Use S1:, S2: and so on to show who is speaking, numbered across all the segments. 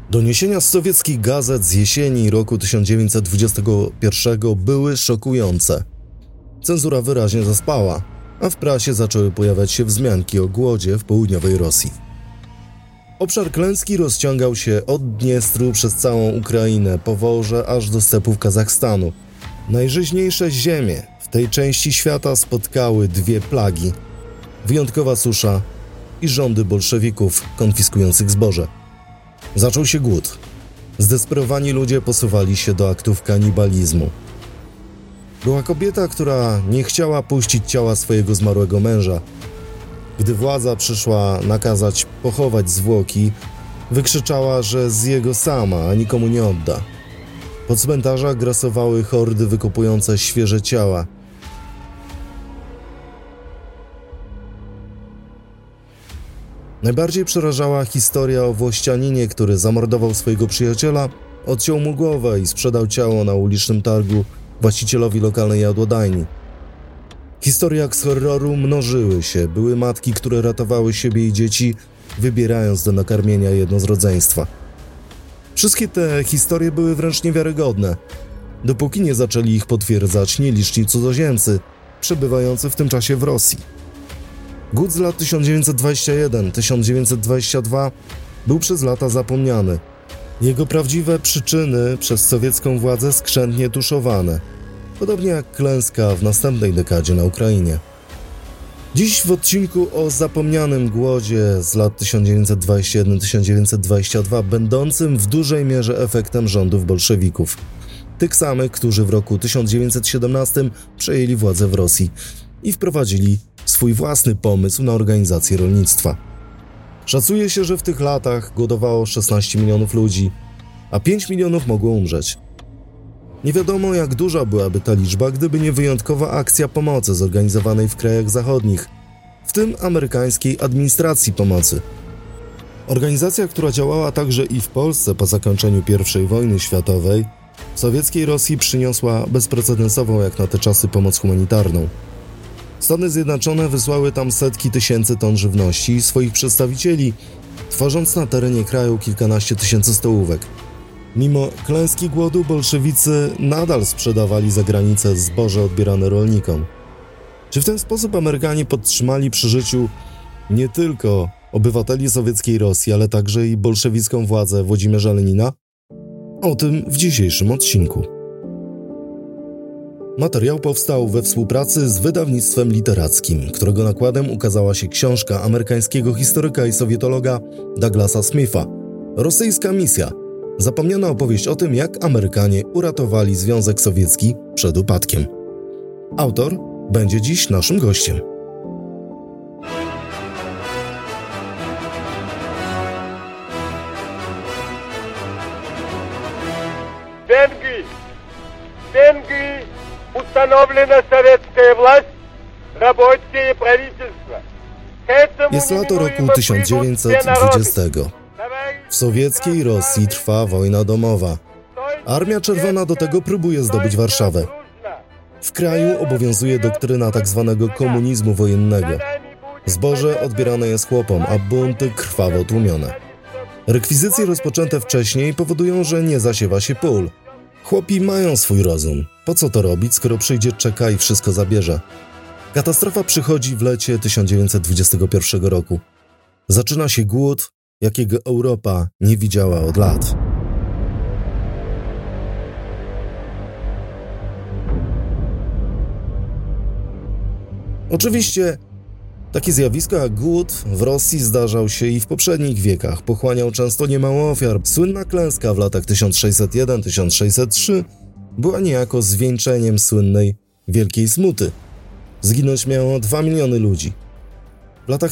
S1: Doniesienia z sowieckich gazet z jesieni roku 1921 były szokujące. Cenzura wyraźnie zaspała, a w prasie zaczęły pojawiać się wzmianki o głodzie w południowej Rosji. Obszar klęski rozciągał się od Dniestru przez całą Ukrainę, po Wołże aż do stepów Kazachstanu. Najżyźniejsze ziemie w tej części świata spotkały dwie plagi: wyjątkowa susza i rządy bolszewików konfiskujących zboże. Zaczął się głód. Zdesperowani ludzie posuwali się do aktów kanibalizmu. Była kobieta, która nie chciała puścić ciała swojego zmarłego męża. Gdy władza przyszła nakazać pochować zwłoki, wykrzyczała, że zje go sama, a nikomu nie odda. Po cmentarzach grasowały hordy wykopujące świeże ciała. Najbardziej przerażała historia o włościaninie, który zamordował swojego przyjaciela, odciął mu głowę i sprzedał ciało na ulicznym targu właścicielowi lokalnej jadłodajni. Historie jak z horroru mnożyły się. Były matki, które ratowały siebie i dzieci, wybierając do nakarmienia jedno z rodzeństwa. Wszystkie te historie były wręcz niewiarygodne, dopóki nie zaczęli ich potwierdzać nieliczni cudzoziemcy przebywający w tym czasie w Rosji. Głód z lat 1921-1922 był przez lata zapomniany. Jego prawdziwe przyczyny przez sowiecką władzę skrzętnie tuszowane, podobnie jak klęska w następnej dekadzie na Ukrainie. Dziś w odcinku o zapomnianym głodzie z lat 1921-1922, będącym w dużej mierze efektem rządów bolszewików. Tych samych, którzy w roku 1917 przejęli władzę w Rosji i wprowadzili swój własny pomysł na organizację rolnictwa. Szacuje się, że w tych latach głodowało 16 milionów ludzi, a 5 milionów mogło umrzeć. Nie wiadomo, jak duża byłaby ta liczba, gdyby nie wyjątkowa akcja pomocy zorganizowanej w krajach zachodnich, w tym amerykańskiej administracji pomocy. Organizacja, która działała także i w Polsce po zakończeniu I wojny światowej, w sowieckiej Rosji przyniosła bezprecedensową jak na te czasy pomoc humanitarną. Stany Zjednoczone wysłały tam setki tysięcy ton żywności i swoich przedstawicieli, tworząc na terenie kraju kilkanaście tysięcy stołówek. Mimo klęski głodu bolszewicy nadal sprzedawali za granicę zboże odbierane rolnikom. Czy w ten sposób Amerykanie podtrzymali przy życiu nie tylko obywateli sowieckiej Rosji, ale także i bolszewicką władzę Włodzimierza Lenina? O tym w dzisiejszym odcinku. Materiał powstał we współpracy z wydawnictwem literackim, którego nakładem ukazała się książka amerykańskiego historyka i sowietologa Douglasa Smitha „Rosyjska misja”. Zapomniana opowieść o tym, jak Amerykanie uratowali Związek Sowiecki przed upadkiem. Autor będzie dziś naszym gościem.
S2: Венгрии установлена советская власть, рабочее правительство.
S1: Jest lato roku 1920. W sowieckiej Rosji trwa wojna domowa. Armia Czerwona do tego próbuje zdobyć Warszawę. W kraju obowiązuje doktryna tzw. komunizmu wojennego. Zboże odbierane jest chłopom, a bunty krwawo tłumione. Rekwizycje rozpoczęte wcześniej powodują, że nie zasiewa się pól. Chłopi mają swój rozum. Po co to robić, skoro przyjdzie czeka i wszystko zabierze? Katastrofa przychodzi w lecie 1921 roku. Zaczyna się głód, jakiego Europa nie widziała od lat. Oczywiście takie zjawisko jak głód w Rosji zdarzał się i w poprzednich wiekach. Pochłaniał często niemało ofiar. Słynna klęska w latach 1601-1603 była niejako zwieńczeniem słynnej Wielkiej Smuty. Zginąć miało 2 miliony ludzi. W latach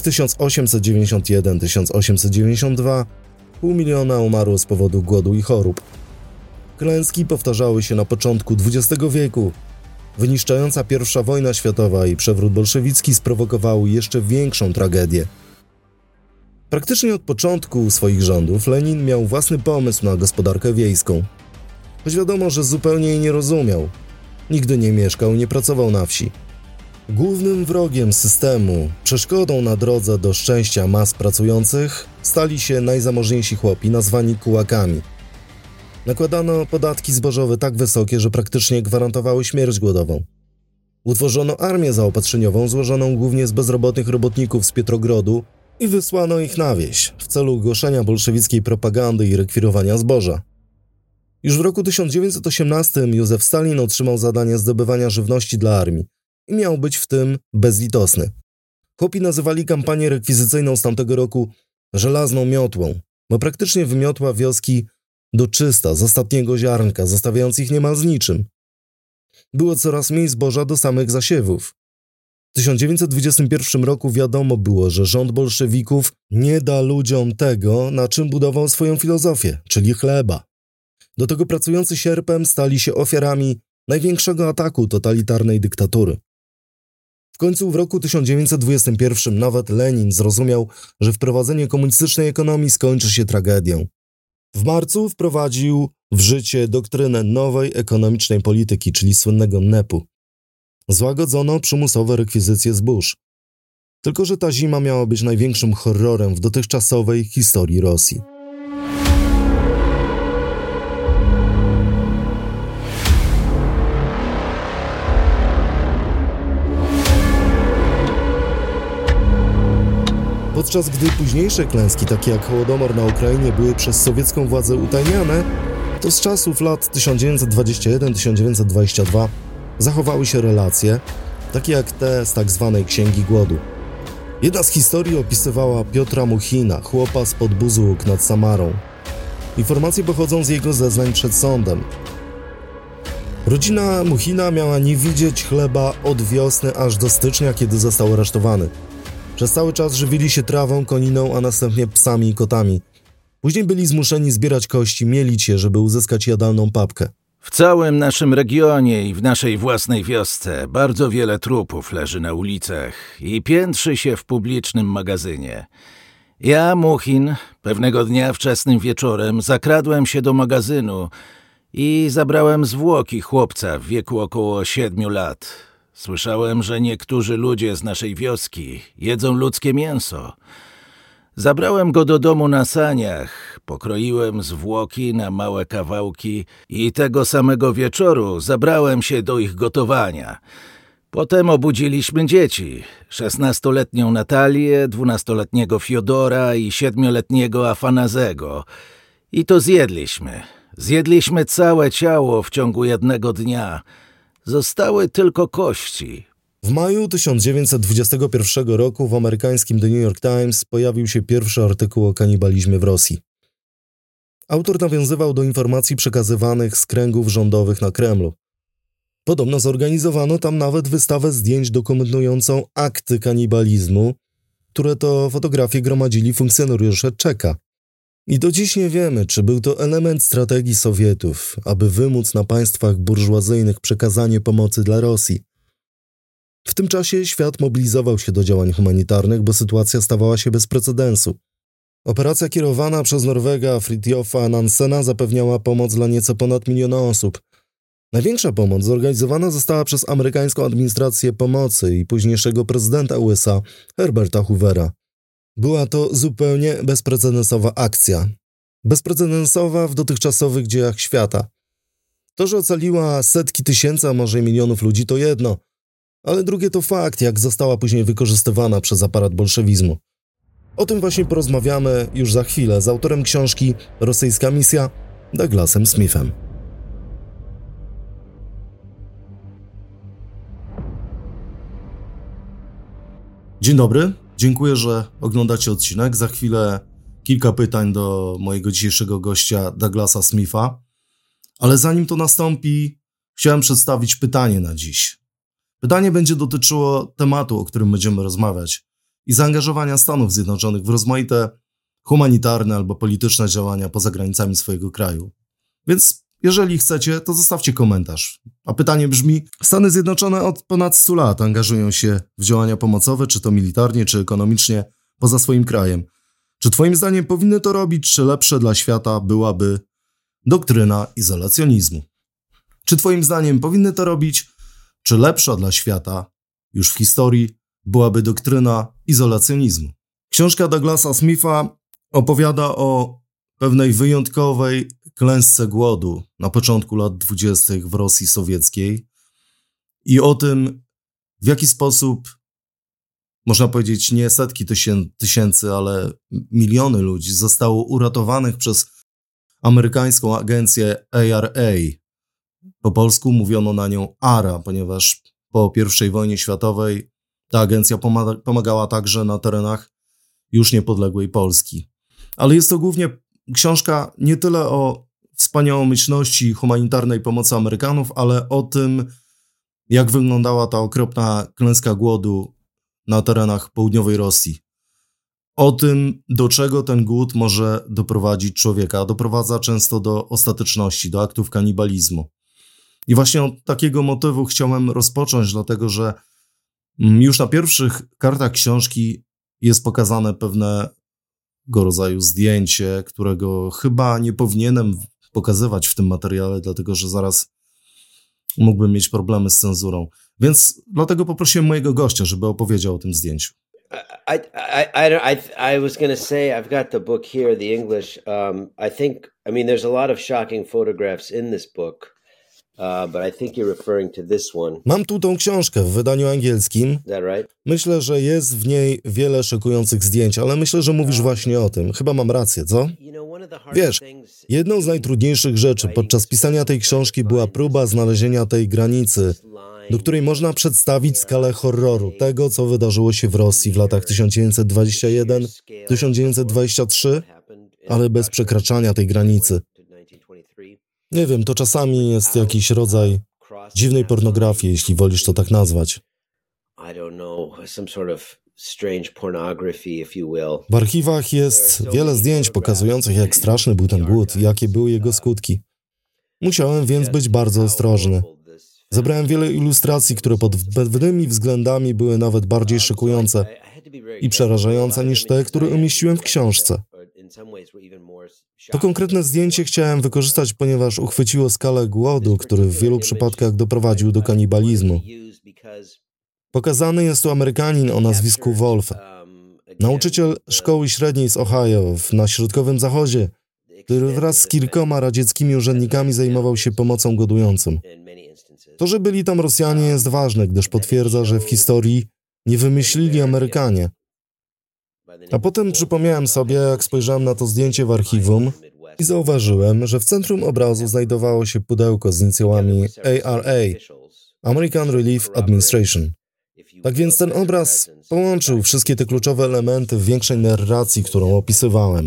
S1: 1891-1892 pół miliona umarło z powodu głodu i chorób. Klęski powtarzały się na początku XX wieku. Wyniszczająca I wojna światowa i przewrót bolszewicki sprowokowały jeszcze większą tragedię. Praktycznie od początku swoich rządów Lenin miał własny pomysł na gospodarkę wiejską. Choć wiadomo, że zupełnie jej nie rozumiał. Nigdy nie mieszkał, nie pracował na wsi. Głównym wrogiem systemu, przeszkodą na drodze do szczęścia mas pracujących stali się najzamożniejsi chłopi nazwani kułakami. Nakładano podatki zbożowe tak wysokie, że praktycznie gwarantowały śmierć głodową. Utworzono armię zaopatrzeniową złożoną głównie z bezrobotnych robotników z Pietrogrodu i wysłano ich na wieś w celu głoszenia bolszewickiej propagandy i rekwirowania zboża. Już w roku 1918 Józef Stalin otrzymał zadanie zdobywania żywności dla armii i miał być w tym bezlitosny. Chłopi nazywali kampanię rekwizycyjną z tamtego roku żelazną miotłą, bo praktycznie wymiotła wioski do czysta, z ostatniego ziarnka, zostawiając ich niemal z niczym. Było coraz mniej zboża do samych zasiewów. W 1921 roku wiadomo było, że rząd bolszewików nie da ludziom tego, na czym budował swoją filozofię, czyli chleba. Do tego pracujący sierpem stali się ofiarami największego ataku totalitarnej dyktatury. W końcu w roku 1921 nawet Lenin zrozumiał, że wprowadzenie komunistycznej ekonomii skończy się tragedią. W marcu wprowadził w życie doktrynę nowej ekonomicznej polityki, czyli słynnego NEP-u. Złagodzono przymusowe rekwizycje zbóż. Tylko że ta zima miała być największym horrorem w dotychczasowej historii Rosji. Podczas gdy późniejsze klęski, takie jak Hołodomor na Ukrainie, były przez sowiecką władzę utajniane, to z czasów lat 1921-1922 zachowały się relacje, takie jak te z tak zwanej Księgi Głodu. Jedna z historii opisywała Piotra Muchina, chłopa spod Buzłuk nad Samarą. Informacje pochodzą z jego zeznań przed sądem. Rodzina Muchina miała nie widzieć chleba od wiosny aż do stycznia, kiedy został aresztowany. Przez cały czas żywili się trawą, koniną, a następnie psami i kotami. Później byli zmuszeni zbierać kości, mielić je, żeby uzyskać jadalną papkę.
S3: W całym naszym regionie i w naszej własnej wiosce bardzo wiele trupów leży na ulicach i piętrzy się w publicznym magazynie. Ja, Muchin, pewnego dnia wczesnym wieczorem zakradłem się do magazynu i zabrałem zwłoki chłopca w wieku około 7 lat. Słyszałem, że niektórzy ludzie z naszej wioski jedzą ludzkie mięso. Zabrałem go do domu na saniach, pokroiłem zwłoki na małe kawałki i tego samego wieczoru zabrałem się do ich gotowania. Potem obudziliśmy dzieci, 16-letnią Natalię, 12-letniego Fiodora i 7-letniego Afanazego. I to zjedliśmy. Zjedliśmy całe ciało w ciągu jednego dnia. Zostały tylko kości.
S1: W maju 1921 roku w amerykańskim The New York Times pojawił się pierwszy artykuł o kanibalizmie w Rosji. Autor nawiązywał do informacji przekazywanych z kręgów rządowych na Kremlu. Podobno zorganizowano tam nawet wystawę zdjęć dokumentującą akty kanibalizmu, które to fotografie gromadzili funkcjonariusze Czeka. I do dziś nie wiemy, czy był to element strategii Sowietów, aby wymóc na państwach burżuazyjnych przekazanie pomocy dla Rosji. W tym czasie świat mobilizował się do działań humanitarnych, bo sytuacja stawała się bez precedensu. Operacja kierowana przez Norwega Fridtjofa Nansena zapewniała pomoc dla nieco ponad 1 000 000 osób. Największa pomoc zorganizowana została przez amerykańską administrację pomocy i późniejszego prezydenta USA Herberta Hoovera. Była to zupełnie bezprecedensowa akcja. Bezprecedensowa w dotychczasowych dziejach świata. To, że ocaliła setki tysięcy, a może milionów ludzi, to jedno, ale drugie to fakt, jak została później wykorzystywana przez aparat bolszewizmu. O tym właśnie porozmawiamy już za chwilę z autorem książki Rosyjska misja, Douglasem Smithem. Dzień dobry, dziękuję, że oglądacie odcinek. Za chwilę kilka pytań do mojego dzisiejszego gościa Douglasa Smitha. Ale zanim to nastąpi, chciałem przedstawić pytanie na dziś. Pytanie będzie dotyczyło tematu, o którym będziemy rozmawiać i zaangażowania Stanów Zjednoczonych w rozmaite humanitarne albo polityczne działania poza granicami swojego kraju. Więc jeżeli chcecie, to zostawcie komentarz. A pytanie brzmi: Stany Zjednoczone od ponad 100 lat angażują się w działania pomocowe, czy to militarnie, czy ekonomicznie, poza swoim krajem. Czy twoim zdaniem powinny to robić, czy lepsze dla świata byłaby doktryna izolacjonizmu? Czy twoim zdaniem powinny to robić, czy lepsza dla świata już w historii byłaby doktryna izolacjonizmu. Książka Douglasa Smitha opowiada o pewnej wyjątkowej klęsce głodu na początku lat 20. w Rosji sowieckiej i o tym, w jaki sposób, można powiedzieć, nie setki tysięcy, ale miliony ludzi zostało uratowanych przez amerykańską agencję ARA. Po polsku mówiono na nią ARA, ponieważ po I wojnie światowej ta agencja pomagała także na terenach już niepodległej Polski. Ale jest to głównie książka nie tyle o wspaniałomyślności i humanitarnej pomocy Amerykanów, ale o tym, jak wyglądała ta okropna klęska głodu na terenach południowej Rosji. O tym, do czego ten głód może doprowadzić człowieka. Doprowadza często do ostateczności, do aktów kanibalizmu. I właśnie od takiego motywu chciałem rozpocząć, dlatego że już na pierwszych kartach książki jest pokazane pewnego rodzaju zdjęcie, którego chyba nie powinienem pokazywać w tym materiale, dlatego że zaraz mógłbym mieć problemy z cenzurą. Więc dlatego poprosiłem mojego gościa, żeby opowiedział o tym zdjęciu.
S4: I was going to say, I've got the book here, the English. There's a lot of shocking photographs in this book, but I think you're referring to this one.
S1: Mam tu tą książkę w wydaniu angielskim.
S4: Is that right?
S1: Myślę, że jest w niej wiele szokujących zdjęć, ale myślę, że mówisz właśnie o tym. Chyba mam rację, co? Wiesz, jedną z najtrudniejszych rzeczy podczas pisania tej książki była próba znalezienia tej granicy, do której można przedstawić skalę horroru tego, co wydarzyło się w Rosji w latach 1921-1923, ale bez przekraczania tej granicy. Nie wiem, to czasami jest jakiś rodzaj dziwnej pornografii, jeśli wolisz to tak nazwać. W archiwach jest wiele zdjęć pokazujących, jak straszny był ten głód i jakie były jego skutki. Musiałem więc być bardzo ostrożny. Zebrałem wiele ilustracji, które pod pewnymi względami były nawet bardziej szokujące i przerażające niż te, które umieściłem w książce. To konkretne zdjęcie chciałem wykorzystać, ponieważ uchwyciło skalę głodu, który w wielu przypadkach doprowadził do kanibalizmu. Pokazany jest tu Amerykanin o nazwisku Wolf, nauczyciel szkoły średniej z Ohio na środkowym zachodzie, który wraz z kilkoma radzieckimi urzędnikami zajmował się pomocą głodującym. To, że byli tam Rosjanie, jest ważne, gdyż potwierdza, że w historii nie wymyślili Amerykanie. A potem przypomniałem sobie, jak spojrzałem na to zdjęcie w archiwum i zauważyłem, że w centrum obrazu znajdowało się pudełko z inicjałami ARA, American Relief Administration. Tak więc ten obraz połączył wszystkie te kluczowe elementy w większej narracji, którą opisywałem.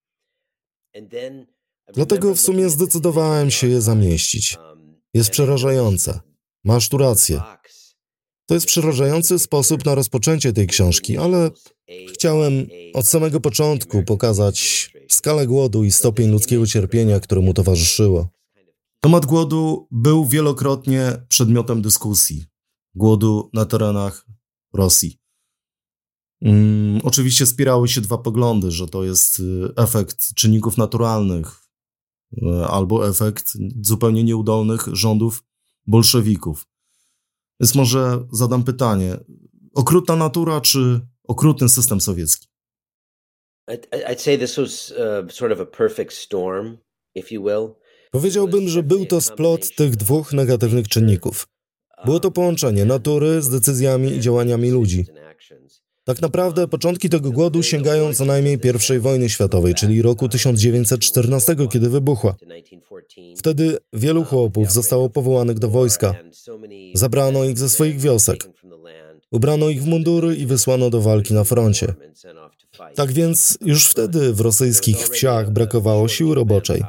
S1: Dlatego w sumie zdecydowałem się je zamieścić. Jest przerażające. Masz tu rację. To jest przerażający sposób na rozpoczęcie tej książki, ale chciałem od samego początku pokazać skalę głodu i stopień ludzkiego cierpienia, które mu towarzyszyło. Temat głodu był wielokrotnie przedmiotem dyskusji. Głodu na terenach Rosji. Oczywiście spierały się dwa poglądy, że to jest efekt czynników naturalnych albo efekt zupełnie nieudolnych rządów bolszewików. Więc może zadam pytanie. Okrutna natura czy okrutny system sowiecki?
S4: I'd say this was sort of a perfect storm, if you will.
S1: Powiedziałbym, że był to splot tych dwóch negatywnych czynników. Było to połączenie natury z decyzjami i działaniami ludzi. Tak naprawdę początki tego głodu sięgają co najmniej I wojny światowej, czyli roku 1914, kiedy wybuchła. Wtedy wielu chłopów zostało powołanych do wojska. Zabrano ich ze swoich wiosek. Ubrano ich w mundury i wysłano do walki na froncie. Tak więc już wtedy w rosyjskich wsiach brakowało siły roboczej.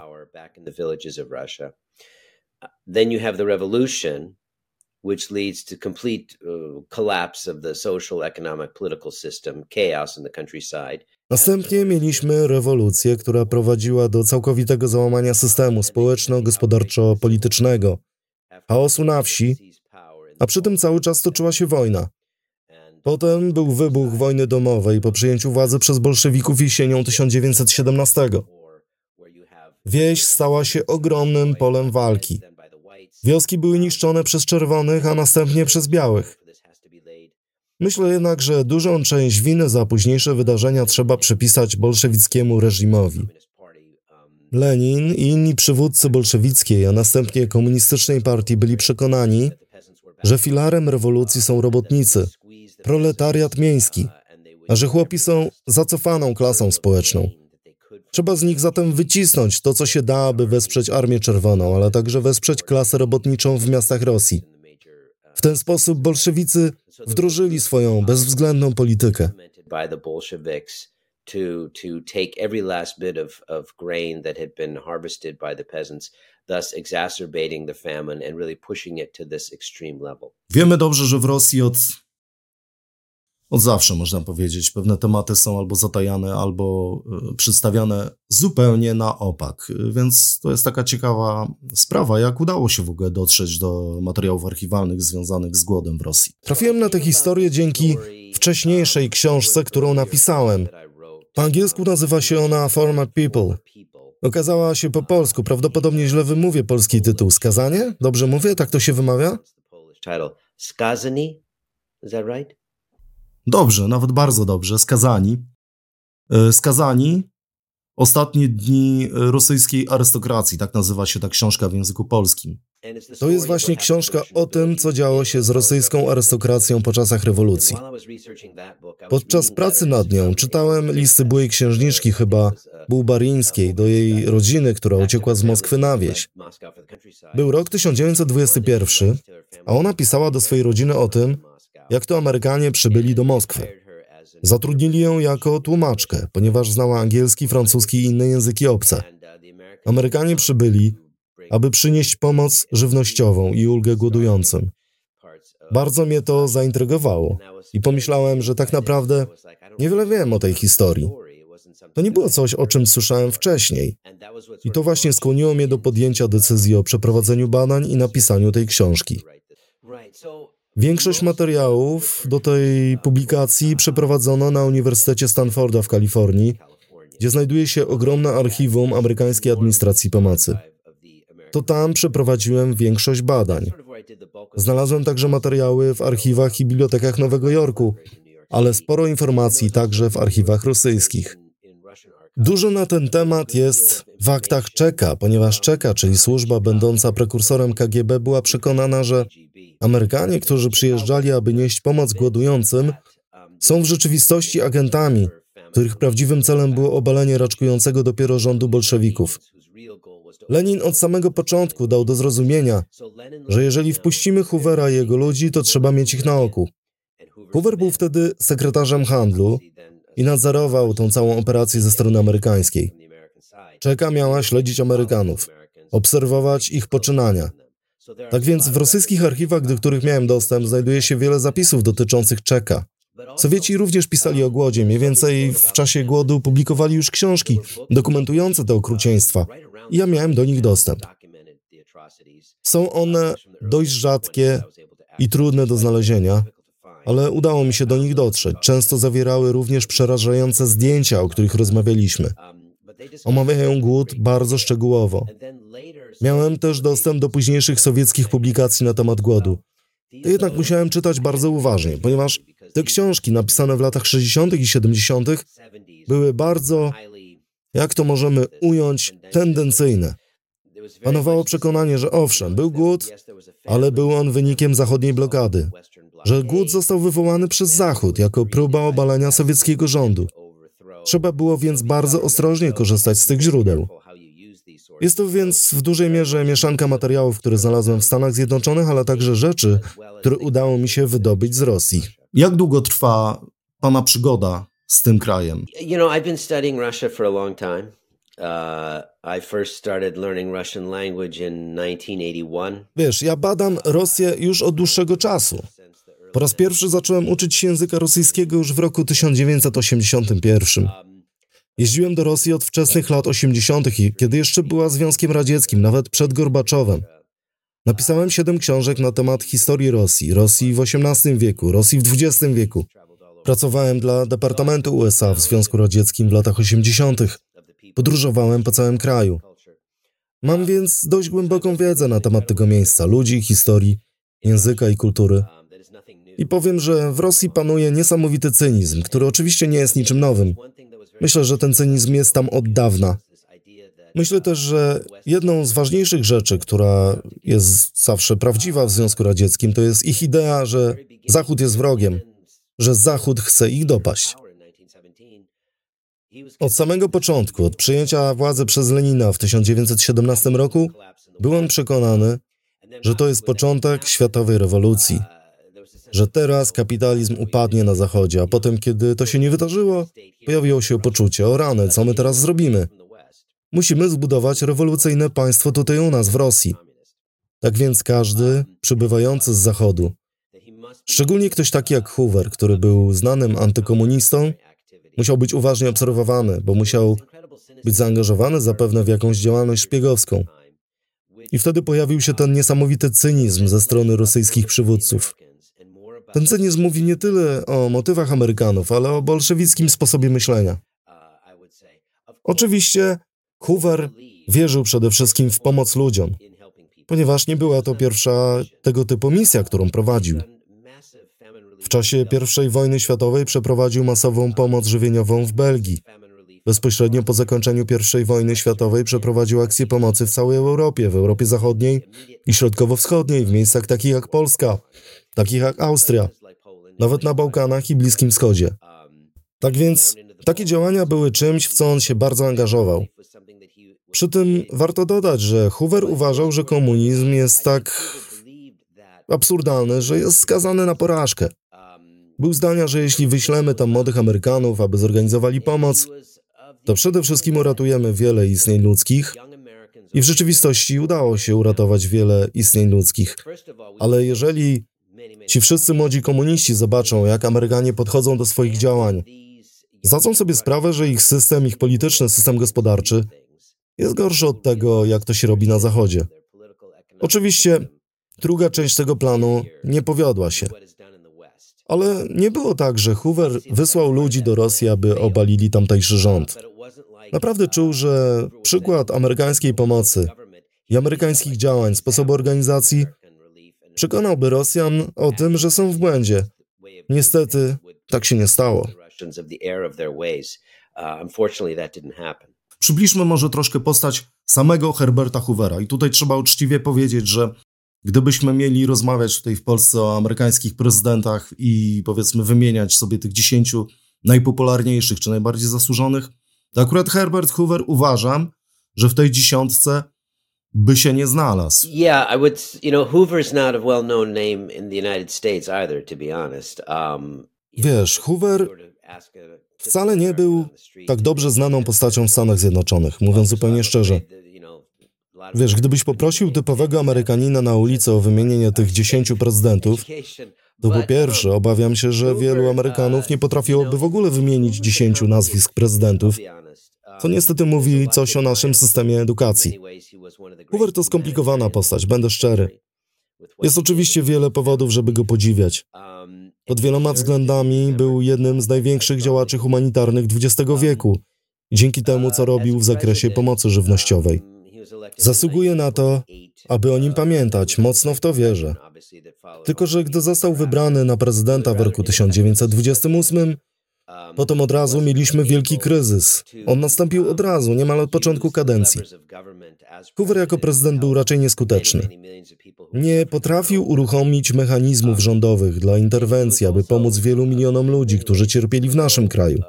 S4: Then you have the revolution, which leads to complete collapse of the social, economic, political system, chaos in the countryside.
S1: Następnie mieliśmy rewolucję, która prowadziła do całkowitego załamania systemu społeczno-gospodarczo-politycznego, chaosu na wsi, a przy tym cały czas toczyła się wojna. Potem był wybuch wojny domowej po przejęciu władzy przez bolszewików jesienią 1917. Wieś stała się ogromnym polem walki. Wioski były niszczone przez czerwonych, a następnie przez białych. Myślę jednak, że dużą część winy za późniejsze wydarzenia trzeba przypisać bolszewickiemu reżimowi. Lenin i inni przywódcy bolszewickiej, a następnie komunistycznej partii byli przekonani, że filarem rewolucji są robotnicy, proletariat miejski, a że chłopi są zacofaną klasą społeczną. Trzeba z nich zatem wycisnąć to, co się da, aby wesprzeć Armię Czerwoną, ale także wesprzeć klasę robotniczą w miastach Rosji. W ten sposób bolszewicy wdrożyli swoją bezwzględną politykę.
S4: To take every last bit of grain that had been harvested by the peasants, thus exacerbating the famine and really pushing it to this extreme level.
S1: Wiemy dobrze, że w Rosji od zawsze, można powiedzieć, pewne tematy są albo zatajane, albo przedstawiane zupełnie na opak. Więc to jest taka ciekawa sprawa, jak udało się w ogóle dotrzeć do materiałów archiwalnych związanych z głodem w Rosji. Trafiłem na tę historię dzięki wcześniejszej książce, którą napisałem. Po angielsku nazywa się ona Former People. Okazała się po polsku, prawdopodobnie źle wymówię polski tytuł. Skazanie? Dobrze mówię? Tak to się wymawia?
S4: Skazani? Is that right?
S1: Dobrze, nawet bardzo dobrze. Skazani. Skazani. Ostatnie dni rosyjskiej arystokracji. Tak nazywa się ta książka w języku polskim. To jest właśnie książka o tym, co działo się z rosyjską arystokracją po czasach rewolucji. Podczas pracy nad nią czytałem listy byłej księżniczki, chyba Bułbarińskiej, do jej rodziny, która uciekła z Moskwy na wieś. Był rok 1921, a ona pisała do swojej rodziny o tym, jak to Amerykanie przybyli do Moskwy. Zatrudnili ją jako tłumaczkę, ponieważ znała angielski, francuski i inne języki obce. Amerykanie przybyli, aby przynieść pomoc żywnościową i ulgę głodującym. Bardzo mnie to zaintrygowało i pomyślałem, że tak naprawdę niewiele wiem o tej historii. To nie było coś, o czym słyszałem wcześniej. I to właśnie skłoniło mnie do podjęcia decyzji o przeprowadzeniu badań i napisaniu tej książki. Większość materiałów do tej publikacji przeprowadzono na Uniwersytecie Stanforda w Kalifornii, gdzie znajduje się ogromne archiwum amerykańskiej administracji pomocy. To tam przeprowadziłem większość badań. Znalazłem także materiały w archiwach i bibliotekach Nowego Jorku, ale sporo informacji także w archiwach rosyjskich. Dużo na ten temat jest w aktach Czeka, ponieważ Czeka, czyli służba będąca prekursorem KGB, była przekonana, że Amerykanie, którzy przyjeżdżali, aby nieść pomoc głodującym, są w rzeczywistości agentami, których prawdziwym celem było obalenie raczkującego dopiero rządu bolszewików. Lenin od samego początku dał do zrozumienia, że jeżeli wpuścimy Hoovera i jego ludzi, to trzeba mieć ich na oku. Hoover był wtedy sekretarzem handlu i nadzorował tą całą operację ze strony amerykańskiej. Czeka miała śledzić Amerykanów, obserwować ich poczynania. Tak więc w rosyjskich archiwach, do których miałem dostęp, znajduje się wiele zapisów dotyczących Czeka. Sowieci również pisali o głodzie, mniej więcej w czasie głodu publikowali już książki dokumentujące te okrucieństwa i ja miałem do nich dostęp. Są one dość rzadkie i trudne do znalezienia, ale udało mi się do nich dotrzeć. Często zawierały również przerażające zdjęcia, o których rozmawialiśmy. Omawiają głód bardzo szczegółowo. Miałem też dostęp do późniejszych sowieckich publikacji na temat głodu. To jednak musiałem czytać bardzo uważnie, ponieważ te książki napisane w latach 60. i 70. były bardzo, jak to możemy ująć, tendencyjne. Panowało przekonanie, że owszem, był głód, ale był on wynikiem zachodniej blokady. Że głód został wywołany przez Zachód jako próba obalenia sowieckiego rządu. Trzeba było więc bardzo ostrożnie korzystać z tych źródeł. Jest to więc w dużej mierze mieszanka materiałów, które znalazłem w Stanach Zjednoczonych, ale także rzeczy, które udało mi się wydobyć z Rosji. Jak długo trwa Pana przygoda z tym krajem?
S4: You know, I've been studying Russia for a long time. I first started learning Russian language in 1981.
S1: Wiesz, ja badam Rosję już od dłuższego czasu. Po raz pierwszy zacząłem uczyć się języka rosyjskiego już w roku 1981. Jeździłem do Rosji od wczesnych lat 80., kiedy jeszcze była Związkiem Radzieckim, nawet przed Gorbaczowem. Napisałem 7 książek na temat historii Rosji, Rosji w XVIII wieku, Rosji w XX wieku. Pracowałem dla Departamentu USA w Związku Radzieckim w latach 80. Podróżowałem po całym kraju. Mam więc dość głęboką wiedzę na temat tego miejsca, ludzi, historii, języka i kultury. I powiem, że w Rosji panuje niesamowity cynizm, który oczywiście nie jest niczym nowym. Myślę, że ten cynizm jest tam od dawna. Myślę też, że jedną z ważniejszych rzeczy, która jest zawsze prawdziwa w Związku Radzieckim, to jest ich idea, że Zachód jest wrogiem, że Zachód chce ich dopaść. Od samego początku, od przyjęcia władzy przez Lenina w 1917 roku, byłem przekonany, że to jest początek światowej rewolucji, że teraz kapitalizm upadnie na Zachodzie, a potem, kiedy to się nie wydarzyło, pojawiło się poczucie, o rany, co my teraz zrobimy? Musimy zbudować rewolucyjne państwo tutaj u nas, w Rosji. Tak więc każdy przybywający z Zachodu, szczególnie ktoś taki jak Hoover, który był znanym antykomunistą, musiał być uważnie obserwowany, bo musiał być zaangażowany zapewne w jakąś działalność szpiegowską. I wtedy pojawił się ten niesamowity cynizm ze strony rosyjskich przywódców. Ten cynizm mówi nie tyle o motywach Amerykanów, ale o bolszewickim sposobie myślenia. Oczywiście Hoover wierzył przede wszystkim w pomoc ludziom, ponieważ nie była to pierwsza tego typu misja, którą prowadził. W czasie I wojny światowej przeprowadził masową pomoc żywieniową w Belgii. Bezpośrednio po zakończeniu I wojny światowej przeprowadził akcje pomocy w całej Europie, w Europie Zachodniej i Środkowo-Wschodniej, w miejscach takich jak Polska, takich jak Austria, nawet na Bałkanach i Bliskim Wschodzie. Tak więc takie działania były czymś, w co on się bardzo angażował. Przy tym warto dodać, że Hoover uważał, że komunizm jest tak absurdalny, że jest skazany na porażkę. Był zdania, że jeśli wyślemy tam młodych Amerykanów, aby zorganizowali pomoc, to przede wszystkim uratujemy wiele istnień ludzkich i w rzeczywistości udało się uratować wiele istnień ludzkich. Ale jeżeli ci wszyscy młodzi komuniści zobaczą, jak Amerykanie podchodzą do swoich działań, zdadzą sobie sprawę, że ich system, ich polityczny system gospodarczy jest gorszy od tego, jak to się robi na Zachodzie. Oczywiście druga część tego planu nie powiodła się. Ale nie było tak, że Hoover wysłał ludzi do Rosji, aby obalili tamtejszy rząd. Naprawdę czuł, że przykład amerykańskiej pomocy i amerykańskich działań, sposobu organizacji przekonałby Rosjan o tym, że są w błędzie. Niestety, tak się nie stało. Przybliżmy może troszkę postać samego Herberta Hoovera. I tutaj trzeba uczciwie powiedzieć, że gdybyśmy mieli rozmawiać tutaj w Polsce o amerykańskich prezydentach i powiedzmy wymieniać sobie tych 10 najpopularniejszych czy najbardziej zasłużonych, to akurat Herbert Hoover uważam, że w tej 10 by się nie znalazł.
S4: Yeah, I would, Hoover's not a well-known name in the United States either, to be honest.
S1: Wiesz, Hoover wcale nie był tak dobrze znaną postacią w Stanach Zjednoczonych, mówiąc zupełnie szczerze. Wiesz, gdybyś poprosił typowego Amerykanina na ulicy o wymienienie tych 10 prezydentów, to po pierwsze obawiam się, że wielu Amerykanów nie potrafiłoby w ogóle wymienić 10 nazwisk prezydentów, co niestety mówi coś o naszym systemie edukacji. Hoover to skomplikowana postać, będę szczery. Jest oczywiście wiele powodów, żeby go podziwiać. Pod wieloma względami był jednym z największych działaczy humanitarnych XX wieku, dzięki temu, co robił w zakresie pomocy żywnościowej. Zasługuje na to, aby o nim pamiętać, mocno w to wierzę. Tylko że gdy został wybrany na prezydenta w roku 1928, potem od razu mieliśmy wielki kryzys. On nastąpił od razu, niemal od początku kadencji. Hoover jako prezydent był raczej nieskuteczny. Nie potrafił uruchomić mechanizmów rządowych dla interwencji, aby pomóc wielu milionom ludzi, którzy cierpieli w naszym kraju.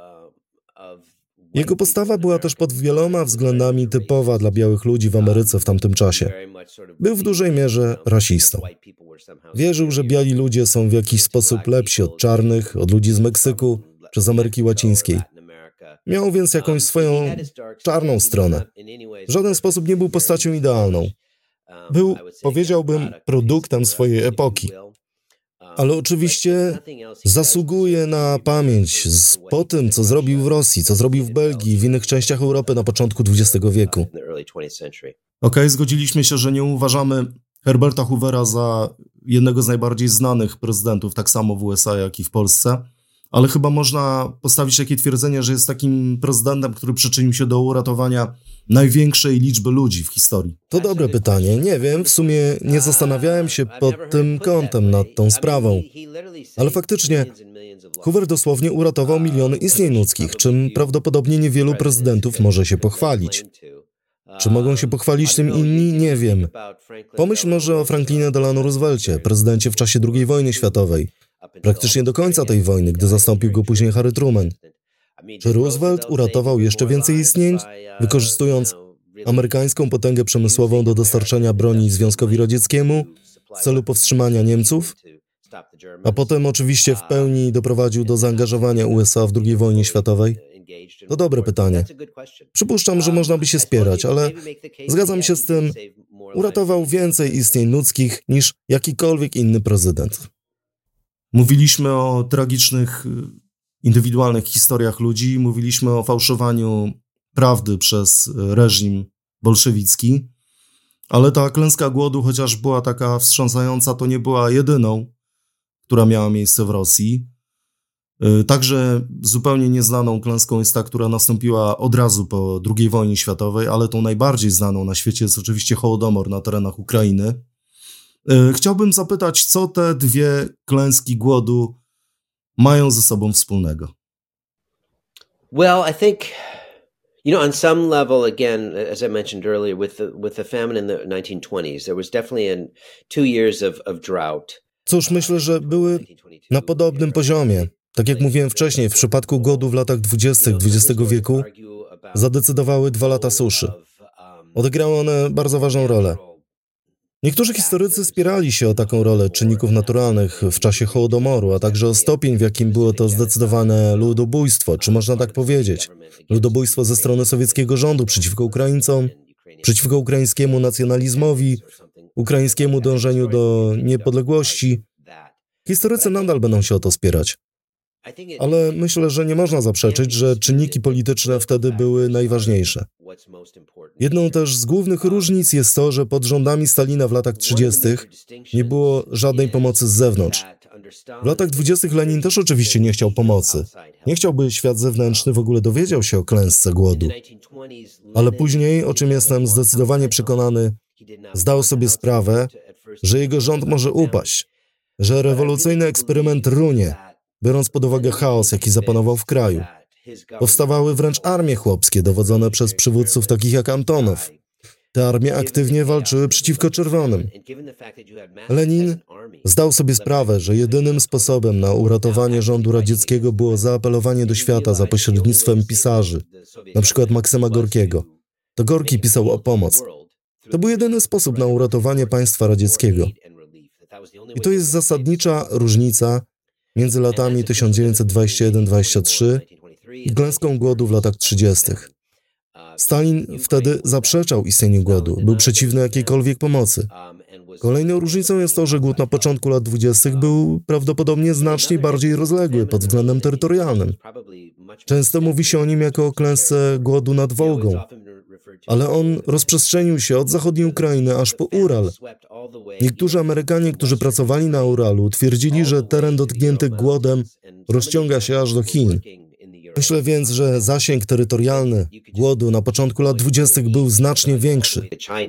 S1: Jego postawa była też pod wieloma względami typowa dla białych ludzi w Ameryce w tamtym czasie. Był w dużej mierze rasistą. Wierzył, że biali ludzie są w jakiś sposób lepsi od czarnych, od ludzi z Meksyku czy z Ameryki Łacińskiej. Miał więc jakąś swoją czarną stronę. W żaden sposób nie był postacią idealną. Był, powiedziałbym, produktem swojej epoki. Ale oczywiście zasługuje na pamięć po tym, co zrobił w Rosji, co zrobił w Belgii i w innych częściach Europy na początku XX wieku. Okej, zgodziliśmy się, że nie uważamy Herberta Hoovera za jednego z najbardziej znanych prezydentów, tak samo w USA, jak i w Polsce. ale chyba można postawić takie twierdzenie, że jest takim prezydentem, który przyczynił się do uratowania największej liczby ludzi w historii. To dobre pytanie. Nie wiem, w sumie nie zastanawiałem się pod tym kątem nad tą sprawą. Ale faktycznie Hoover dosłownie uratował miliony istnień ludzkich, czym prawdopodobnie niewielu prezydentów może się pochwalić. Czy mogą się pochwalić tym inni? Nie wiem. Pomyśl może o Franklinie Delano Roosevelcie, prezydencie w czasie II wojny światowej. Praktycznie do końca tej wojny, gdy zastąpił go później Harry Truman. Czy Roosevelt uratował jeszcze więcej istnień, wykorzystując amerykańską potęgę przemysłową do dostarczania broni Związkowi Radzieckiemu w celu powstrzymania Niemców? A potem oczywiście w pełni doprowadził do zaangażowania USA w II wojnie światowej? To dobre pytanie. Przypuszczam, że można by się spierać, ale zgadzam się z tym, uratował więcej istnień ludzkich niż jakikolwiek inny prezydent. Mówiliśmy o tragicznych, indywidualnych historiach ludzi, mówiliśmy o fałszowaniu prawdy przez reżim bolszewicki, ale ta klęska głodu, chociaż była taka wstrząsająca, to nie była jedyną, która miała miejsce w Rosji. Także zupełnie nieznaną klęską jest ta, która nastąpiła od razu po II wojnie światowej, ale tą najbardziej znaną na świecie jest oczywiście Hołodomor na terenach Ukrainy. Chciałbym zapytać, co te dwie klęski głodu mają ze sobą wspólnego?
S4: Well, I think, on some level, again, as I mentioned earlier, with the famine in the 1920s, there was definitely 2 years of drought.
S1: Cóż, myślę, że były na podobnym poziomie. Tak jak mówiłem wcześniej, w przypadku głodu w latach 20. XX wieku zadecydowały 2 lata suszy. Odegrały one bardzo ważną rolę. Niektórzy historycy spierali się o taką rolę czynników naturalnych w czasie Hołodomoru, a także o stopień, w jakim było to zdecydowane ludobójstwo, czy można tak powiedzieć. Ludobójstwo ze strony sowieckiego rządu przeciwko Ukraińcom, przeciwko ukraińskiemu nacjonalizmowi, ukraińskiemu dążeniu do niepodległości. Historycy nadal będą się o to spierać. Ale myślę, że nie można zaprzeczyć, że czynniki polityczne wtedy były najważniejsze. Jedną też z głównych różnic jest to, że pod rządami Stalina w latach 30. nie było żadnej pomocy z zewnątrz. W latach 20. Lenin też oczywiście nie chciał pomocy. Nie chciał, by świat zewnętrzny w ogóle dowiedział się o klęsce głodu. Ale później, o czym jestem zdecydowanie przekonany, zdał sobie sprawę, że jego rząd może upaść, że rewolucyjny eksperyment runie, biorąc pod uwagę chaos, jaki zapanował w kraju. Powstawały wręcz armie chłopskie dowodzone przez przywódców takich jak Antonow. Te armie aktywnie walczyły przeciwko czerwonym. Lenin zdał sobie sprawę, że jedynym sposobem na uratowanie rządu radzieckiego było zaapelowanie do świata za pośrednictwem pisarzy, na przykład Maksyma Gorkiego. To Gorki pisał o pomoc. To był jedyny sposób na uratowanie państwa radzieckiego. I to jest zasadnicza różnica między latami 1921-23 i klęską głodu w latach 30. Stalin wtedy zaprzeczał istnieniu głodu, był przeciwny jakiejkolwiek pomocy. Kolejną różnicą jest to, że głód na początku lat 20. był prawdopodobnie znacznie bardziej rozległy pod względem terytorialnym. Często mówi się o nim jako o klęsce głodu nad Wołgą, ale on rozprzestrzenił się od zachodniej Ukrainy aż po Ural. Niektórzy Amerykanie, którzy pracowali na Uralu, twierdzili, że teren dotknięty głodem rozciąga się aż do Chin. Myślę więc, że zasięg terytorialny głodu na początku lat 20. był znacznie większy.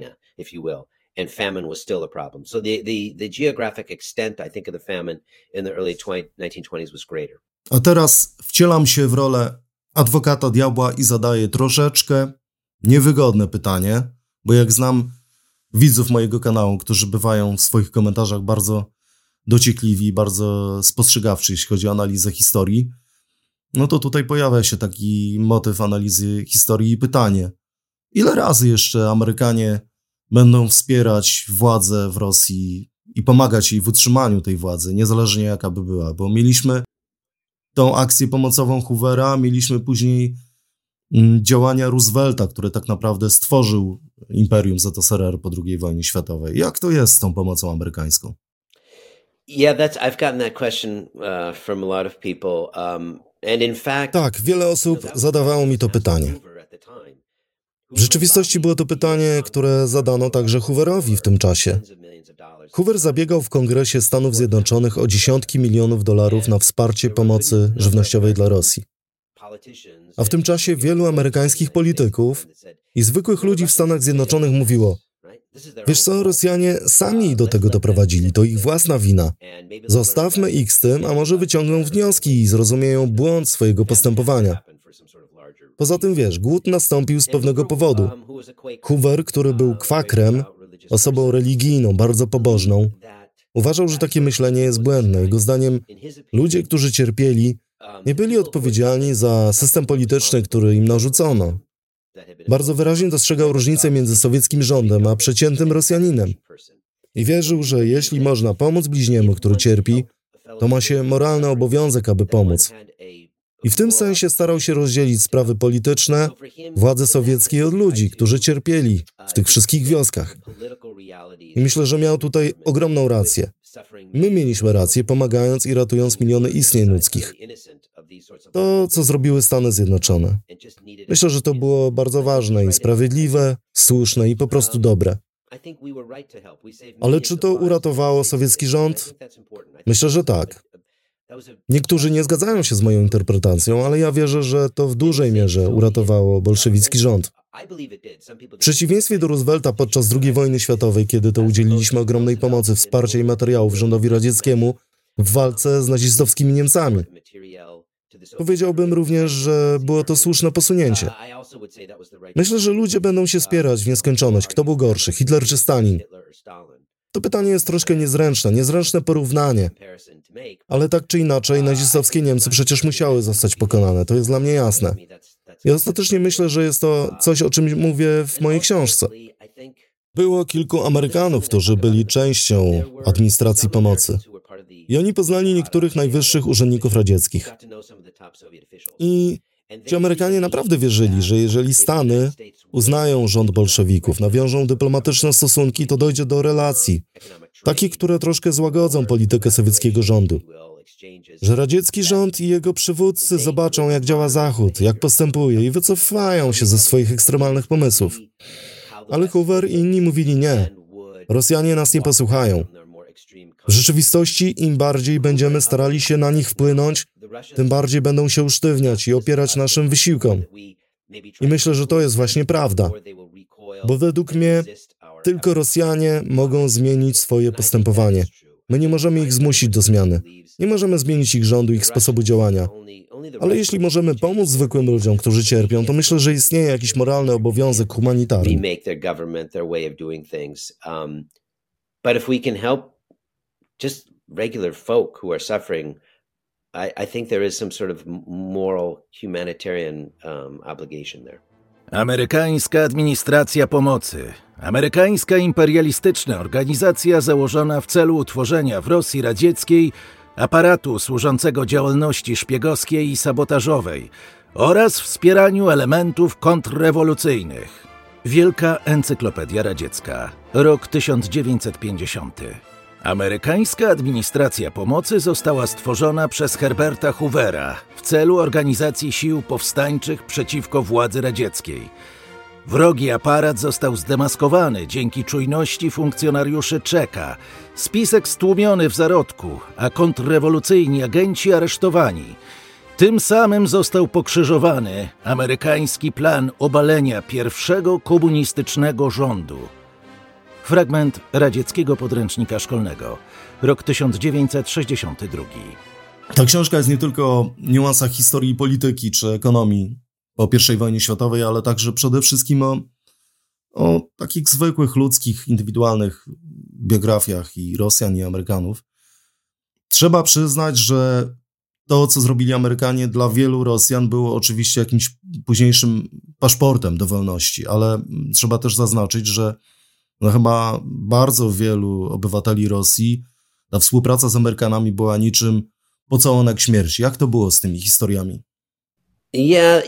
S4: And famine was still a problem. So the geographic extent, I think, of the famine in the early 1920s was greater.
S1: A teraz wcielam się w rolę adwokata diabła i zadaję troszeczkę niewygodne pytanie, bo jak znam widzów mojego kanału, którzy bywają w swoich komentarzach bardzo dociekliwi, bardzo spostrzegawczy, jeśli chodzi o analizę historii, no to tutaj pojawia się taki motyw analizy historii i pytanie, ile razy jeszcze Amerykanie będą wspierać władzę w Rosji i pomagać jej w utrzymaniu tej władzy, niezależnie jaka by była, bo mieliśmy tą akcję pomocową Hoovera, mieliśmy później działania Roosevelta, który tak naprawdę stworzył imperium ZSRR po II wojnie światowej. Jak to jest z tą pomocą amerykańską?
S4: I've gotten that question from a lot of people. And in fact,
S1: tak, wiele osób zadawało mi to pytanie. W rzeczywistości było to pytanie, które zadano także Hooverowi w tym czasie. Hoover zabiegał w Kongresie Stanów Zjednoczonych o dziesiątki milionów dolarów na wsparcie pomocy żywnościowej dla Rosji. A w tym czasie wielu amerykańskich polityków i zwykłych ludzi w Stanach Zjednoczonych mówiło: wiesz co, Rosjanie sami do tego doprowadzili, to ich własna wina. Zostawmy ich z tym, a może wyciągną wnioski i zrozumieją błąd swojego postępowania. Poza tym, wiesz, głód nastąpił z pewnego powodu. Hoover, który był kwakrem, osobą religijną, bardzo pobożną, uważał, że takie myślenie jest błędne. Jego zdaniem ludzie, którzy cierpieli, nie byli odpowiedzialni za system polityczny, który im narzucono. Bardzo wyraźnie dostrzegał różnicę między sowieckim rządem a przeciętnym Rosjaninem. I wierzył, że jeśli można pomóc bliźniemu, który cierpi, to ma się moralny obowiązek, aby pomóc. I w tym sensie starał się rozdzielić sprawy polityczne władzy sowieckiej od ludzi, którzy cierpieli w tych wszystkich wioskach. I myślę, że miał tutaj ogromną rację. My mieliśmy rację, pomagając i ratując miliony istnień ludzkich. To, co zrobiły Stany Zjednoczone. Myślę, że to było bardzo ważne i sprawiedliwe, słuszne i po prostu dobre. Ale czy to uratowało sowiecki rząd? Myślę, że tak. Niektórzy nie zgadzają się z moją interpretacją, ale ja wierzę, że to w dużej mierze uratowało bolszewicki rząd. W przeciwieństwie do Roosevelta podczas II wojny światowej, kiedy to udzieliliśmy ogromnej pomocy, wsparcia i materiałów rządowi radzieckiemu w walce z nazistowskimi Niemcami. Powiedziałbym również, że było to słuszne posunięcie. Myślę, że ludzie będą się spierać w nieskończoność, kto był gorszy, Hitler czy Stalin. To pytanie jest troszkę niezręczne porównanie. Ale tak czy inaczej, nazistowskie Niemcy przecież musiały zostać pokonane, to jest dla mnie jasne. I ostatecznie myślę, że jest to coś, o czym mówię w mojej książce. Było kilku Amerykanów, którzy byli częścią administracji pomocy. I oni poznali niektórych najwyższych urzędników radzieckich. I ci Amerykanie naprawdę wierzyli, że jeżeli Stany uznają rząd bolszewików, nawiążą dyplomatyczne stosunki, to dojdzie do relacji, takich, które troszkę złagodzą politykę sowieckiego rządu. Że radziecki rząd i jego przywódcy zobaczą, jak działa Zachód, jak postępuje i wycofają się ze swoich ekstremalnych pomysłów. Ale Hoover i inni mówili nie. Rosjanie nas nie posłuchają. W rzeczywistości im bardziej będziemy starali się na nich wpłynąć, tym bardziej będą się usztywniać i opierać naszym wysiłkom. I myślę, że to jest właśnie prawda. Bo według mnie tylko Rosjanie mogą zmienić swoje postępowanie. My nie możemy ich zmusić do zmiany. Nie możemy zmienić ich rządu, ich sposobu działania. Ale jeśli możemy pomóc zwykłym ludziom, którzy cierpią, to myślę, że istnieje jakiś moralny obowiązek humanitarny.
S4: But if we can help just regular folk who are suffering, I think there is some sort of moral humanitarian obligation there.
S3: Amerykańska administracja pomocy. Amerykańska imperialistyczna organizacja założona w celu utworzenia w Rosji radzieckiej aparatu służącego działalności szpiegowskiej i sabotażowej oraz wspieraniu elementów kontrrewolucyjnych. Wielka Encyklopedia Radziecka, rok 1950. Amerykańska administracja pomocy została stworzona przez Herberta Hoovera w celu organizacji sił powstańczych przeciwko władzy radzieckiej. Wrogi aparat został zdemaskowany dzięki czujności funkcjonariuszy Czeka, spisek stłumiony w zarodku, a kontrrewolucyjni agenci aresztowani. Tym samym został pokrzyżowany amerykański plan obalenia pierwszego komunistycznego rządu. Fragment radzieckiego podręcznika szkolnego, rok 1962.
S1: Ta książka jest nie tylko o niuansach historii polityki czy ekonomii po I wojnie światowej, ale także przede wszystkim o takich zwykłych, ludzkich, indywidualnych biografiach i Rosjan i Amerykanów. Trzeba przyznać, że to, co zrobili Amerykanie dla wielu Rosjan, było oczywiście jakimś późniejszym paszportem do wolności, ale trzeba też zaznaczyć, że chyba bardzo wielu obywateli Rosji ta współpraca z Amerykanami była niczym pocałunek śmierci. Jak to było z tymi historiami?
S4: Yeah,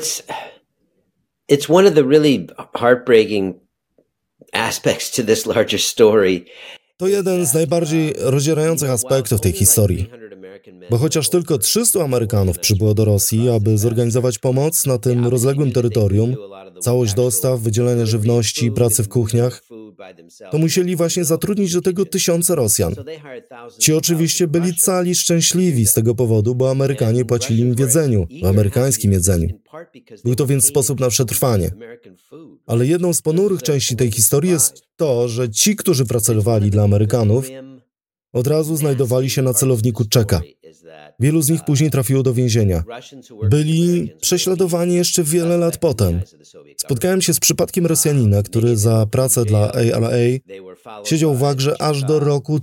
S4: it's one of the really heartbreaking aspects to this larger story.
S1: To jeden z najbardziej rozdzierających aspektów tej historii. Bo chociaż tylko 300 Amerykanów przybyło do Rosji, aby zorganizować pomoc na tym rozległym terytorium, całość dostaw, wydzielenie żywności, pracy w kuchniach, to musieli właśnie zatrudnić do tego tysiące Rosjan. Ci oczywiście byli cali szczęśliwi z tego powodu, bo Amerykanie płacili im w jedzeniu, w amerykańskim jedzeniu. Był to więc sposób na przetrwanie. Ale jedną z ponurych części tej historii jest to, że ci, którzy pracowali dla Amerykanów, od razu znajdowali się na celowniku czeka. Wielu z nich później trafiło do więzienia. Byli prześladowani jeszcze wiele lat potem. Spotkałem się z przypadkiem Rosjanina, który za pracę dla ALA siedział w łagrze aż do roku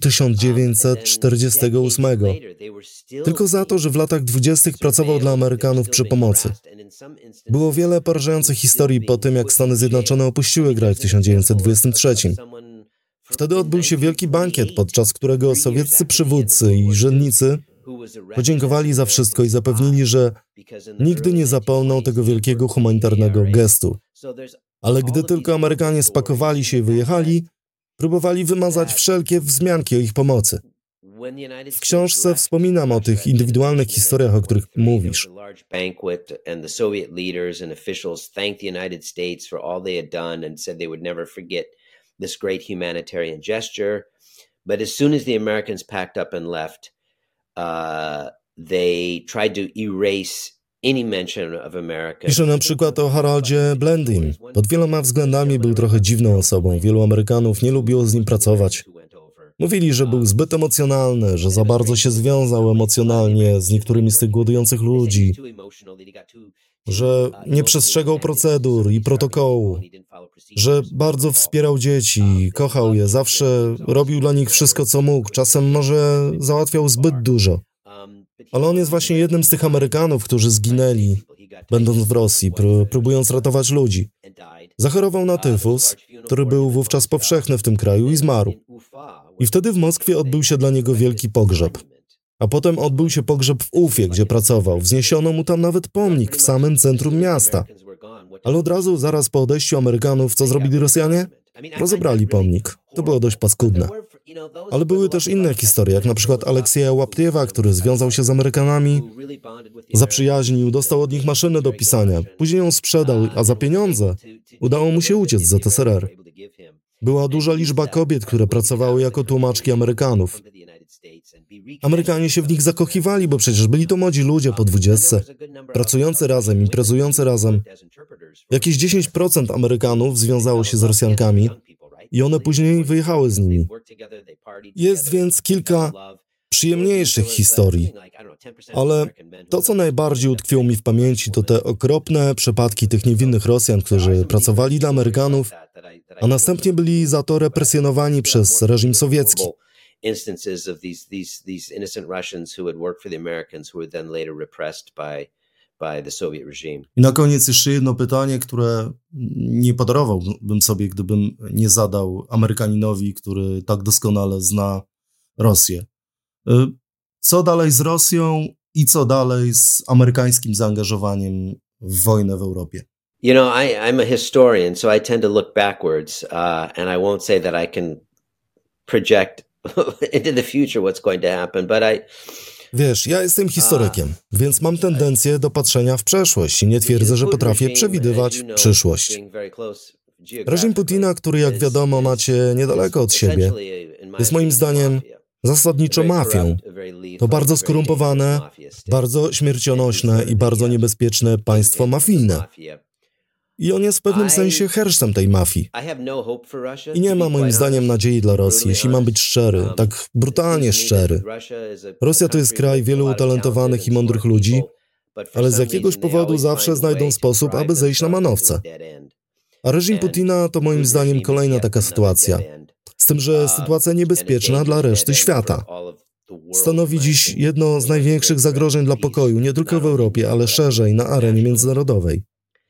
S1: 1948. Tylko za to, że w latach 20. pracował dla Amerykanów przy pomocy. Było wiele porażających historii po tym, jak Stany Zjednoczone opuściły kraj w 1923. Wtedy odbył się wielki bankiet, podczas którego sowieccy przywódcy i urzędnicy podziękowali za wszystko i zapewnili, że nigdy nie zapomną tego wielkiego humanitarnego gestu. Ale gdy tylko Amerykanie spakowali się i wyjechali, próbowali wymazać wszelkie wzmianki o ich pomocy. W książce wspominam o tych indywidualnych historiach, o których mówisz.
S4: This great humanitarian gesture, but as soon as the Americans packed up and left, they tried to erase any mention of America.
S1: Pisze na przykład o Haroldzie Blendim. Pod wieloma względami był trochę dziwną osobą. Wielu Amerykanów nie lubiło z nim pracować. Mówili, że był zbyt emocjonalny, że za bardzo się związał emocjonalnie z niektórymi z tych głodujących ludzi, że nie przestrzegał procedur i protokołu, że bardzo wspierał dzieci, kochał je, zawsze robił dla nich wszystko, co mógł, czasem może załatwiał zbyt dużo. Ale on jest właśnie jednym z tych Amerykanów, którzy zginęli, będąc w Rosji, próbując ratować ludzi. Zachorował na tyfus, który był wówczas powszechny w tym kraju i zmarł. I wtedy w Moskwie odbył się dla niego wielki pogrzeb. A potem odbył się pogrzeb w Ufie, gdzie pracował. Wzniesiono mu tam nawet pomnik w samym centrum miasta. Ale od razu, zaraz po odejściu Amerykanów, co zrobili Rosjanie? Rozebrali pomnik. To było dość paskudne. Ale były też inne historie, jak na przykład Aleksieja Łaptiewa, który związał się z Amerykanami, zaprzyjaźnił, dostał od nich maszynę do pisania, później ją sprzedał, a za pieniądze udało mu się uciec z ZSRR. Była duża liczba kobiet, które pracowały jako tłumaczki Amerykanów. Amerykanie się w nich zakochiwali, bo przecież byli to młodzi ludzie po 20, pracujący razem, imprezujący razem. Jakieś 10% Amerykanów związało się z Rosjankami i one później wyjechały z nimi. Jest więc kilka przyjemniejszych historii, ale to, co najbardziej utkwiło mi w pamięci, to te okropne przypadki tych niewinnych Rosjan, którzy pracowali dla Amerykanów, a następnie byli za to represjonowani przez reżim sowiecki.
S4: Instances of these innocent Russians who had worked for the Americans who were then later repressed by the Soviet regime.
S1: I na koniec jeszcze jedno pytanie, które nie podarowałbym sobie, gdybym nie zadał Amerykaninowi, który tak doskonale zna Rosję. Co dalej z Rosją i co dalej z amerykańskim zaangażowaniem w wojnę w Europie?
S4: You know, I'm a historian, so I tend to look backwards, and I won't say that I can project into the future what's going to happen, but
S1: Wiesz, ja jestem historykiem, więc mam tendencję do patrzenia w przeszłość i nie twierdzę, że potrafię przewidywać przyszłość. Reżim Putina, który jak wiadomo macie niedaleko od siebie, jest moim zdaniem zasadniczo mafią. To bardzo skorumpowane, bardzo śmiercionośne i bardzo niebezpieczne państwo mafijne. I on jest w pewnym sensie herszem tej mafii. I nie ma moim zdaniem nadziei dla Rosji, jeśli mam być szczery, tak brutalnie szczery. Rosja to jest kraj wielu utalentowanych i mądrych ludzi, ale z jakiegoś powodu zawsze znajdą sposób, aby zejść na manowce. A reżim Putina to moim zdaniem kolejna taka sytuacja. Z tym, że sytuacja niebezpieczna dla reszty świata. Stanowi dziś jedno z największych zagrożeń dla pokoju, nie tylko w Europie, ale szerzej na arenie międzynarodowej.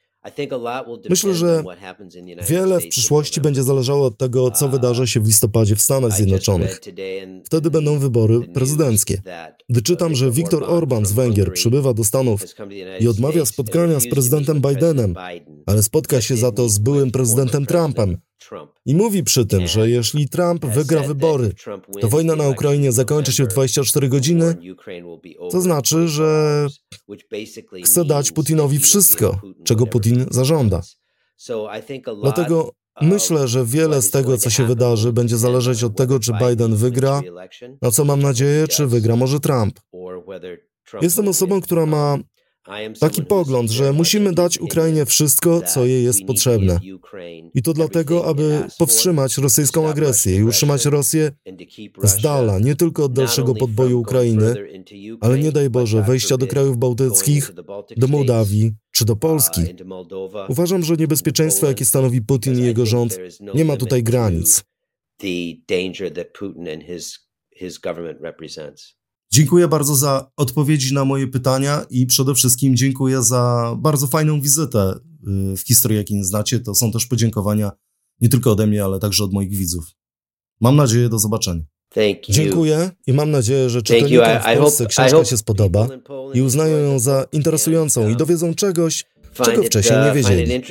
S1: Myślę, że wiele w przyszłości będzie zależało od tego, co wydarzy się w listopadzie w Stanach Zjednoczonych. Wtedy będą wybory prezydenckie. Gdy czytam, że Viktor Orban z Węgier przybywa do Stanów i odmawia spotkania z prezydentem Bidenem, ale spotka się za to z byłym prezydentem Trumpem, I mówi przy tym, że jeśli Trump wygra wybory, to wojna na Ukrainie zakończy się w 24 godziny, to znaczy, że chce dać Putinowi wszystko, czego Putin zażąda. Dlatego myślę, że wiele z tego, co się wydarzy, będzie zależeć od tego, czy Biden wygra, na co mam nadzieję, czy wygra może Trump. Jestem osobą, która ma taki pogląd, że musimy dać Ukrainie wszystko, co jej jest potrzebne. I to dlatego, aby powstrzymać rosyjską agresję i utrzymać Rosję z dala, nie tylko od dalszego podboju Ukrainy, ale nie daj Boże wejścia do krajów bałtyckich, do Mołdawii czy do Polski. Uważam, że niebezpieczeństwo, jakie stanowi Putin i jego rząd, nie ma tutaj granic. Dziękuję bardzo za odpowiedzi na moje pytania i przede wszystkim dziękuję za bardzo fajną wizytę w historii, jakiej nie znacie. To są też podziękowania nie tylko ode mnie, ale także od moich widzów. Mam nadzieję, do zobaczenia. Dziękuję i mam nadzieję, że czytelnikom w Polsce książka się spodoba i uznają ją za interesującą i dowiedzą czegoś, czego wcześniej nie wiedzieli.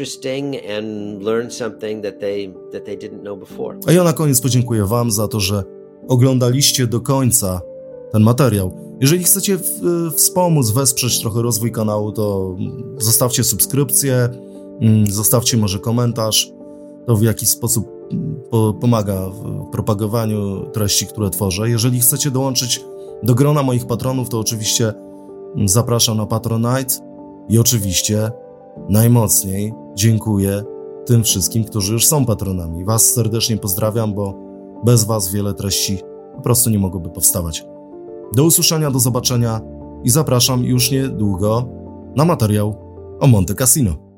S1: A ja na koniec podziękuję Wam za to, że oglądaliście do końca ten materiał. Jeżeli chcecie wspomóc, wesprzeć trochę rozwój kanału, to zostawcie subskrypcję, zostawcie może komentarz. To w jakiś sposób pomaga w propagowaniu treści, które tworzę. Jeżeli chcecie dołączyć do grona moich patronów, to oczywiście zapraszam na Patronite i oczywiście najmocniej dziękuję tym wszystkim, którzy już są patronami. Was serdecznie pozdrawiam, bo bez Was wiele treści po prostu nie mogłoby powstawać. Do usłyszenia, do zobaczenia i zapraszam już niedługo na materiał o Monte Cassino.